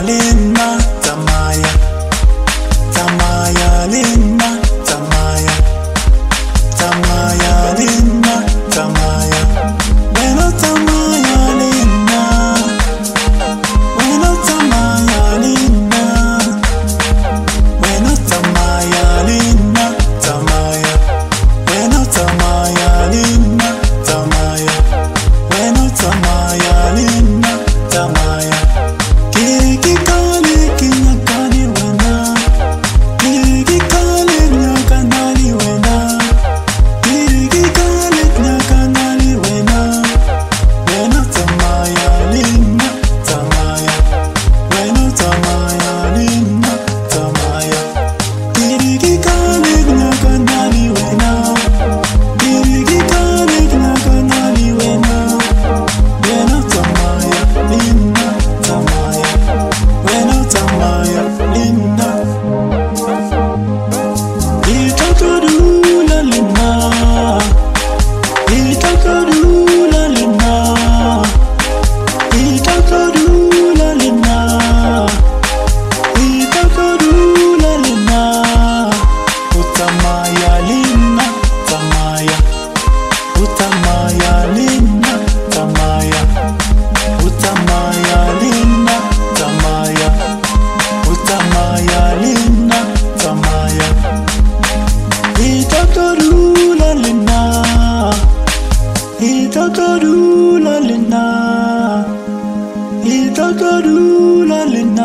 Lina, Tamaya, Tamaya, Lina, Tamaya, Tamaya, Lina, Tamaya. Bueno, Tamaya, Lina. Bueno, Tamaya, Lina. Bueno, Tamaya, Lina, Tamaya. Bueno, Tamaya, Lina, Tamaya. Bueno, Tamaya, Lina, Tamaya. Kiki kali kinyakani wena. Kiki kali nyakanali wena. Kiki kali nyakanali wena. Bueno, Tamaya, Lina, Tamaya. Bueno, Tamaya, Lina, Tamaya. Kiki kali nyakanali wena. Kiki kali nyakanali wena. Bueno, Tamaya, Lina, Tamaya. Bueno, Tamaya, Lina. Itakadula Lina. Itakadula Lina. Itakadula Lina. Itakadula Lina. Utamaya Lina, Tamaya. Utamaya Lina, Tamaya. Utamaya Lina, Tamaya. Utamaya Lina, Tamaya. Itakadula Lina. Itakadula Lina. Itakadula Lina.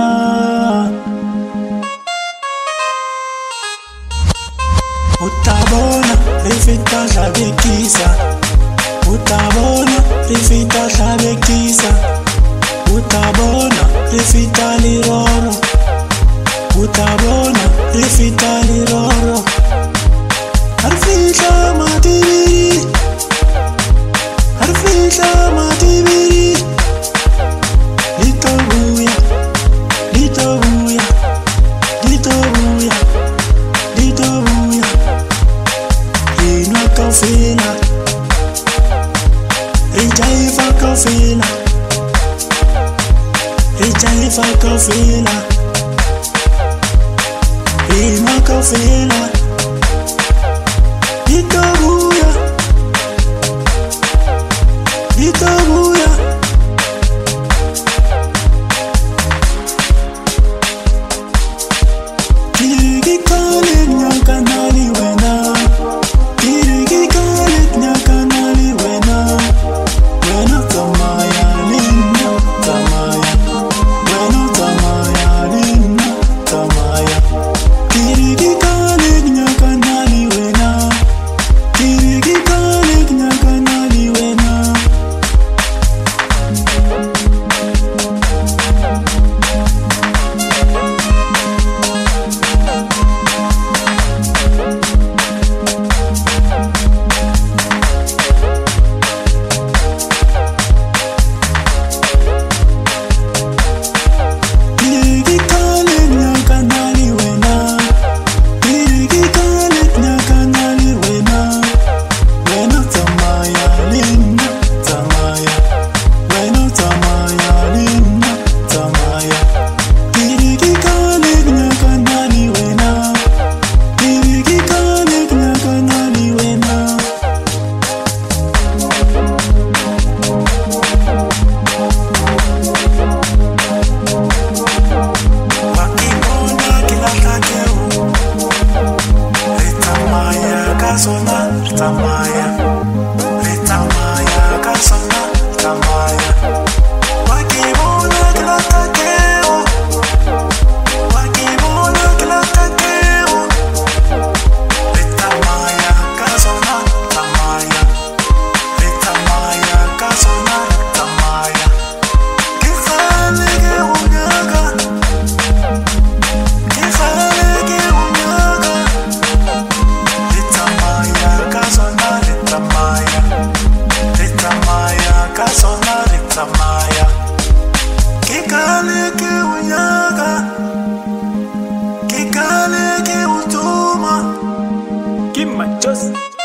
Utabona rifita shabekisa. Utabona rifita shabekisa. Utabona rifita liroro. Utabona rifita liroro. Arfita matibiri. Arfita matibiri. Litobuya. Litobuya. Litobuya. Litobuya. Inwa kafina. Rijaifa kafina. Rijaifa kafina. Inwa kafina. Litobuya. Litobuya. Kiki kali nyakanali wena. Kiki kali nyakanali wena. Bueno, Tamaya, Lina, Tamaya. Bueno, Tamaya, Lina, Tamaya. Kiki kali nyakanali wena. Kiki kali nyakanali wena. Kiki kali nyakanali wena. Kiki kali nyakanali wena. Bueno, Tamaya, Lina, Tamaya. Bueno, Tamaya, Lina, Tamaya. Kiki kali nyakanali wena. Kiki kali nyakanali wena. Wakibona kila kakeu. Ritamaya kasona, Tamaya. Ritamaya kasona, Tamaya. Wakibona kila kakeu. Wakibona kila kakeu. Ritamaya kasona, Tamaya. Ritamaya kasona, Tamaya. Kifale ke unyaga. Kifale ke unyaga. Ritamaya kasona, Ritamaya. Ritamaya kasona, Ritamaya. Kikale ke unyaga. Kikale ke utuma. Kimachos.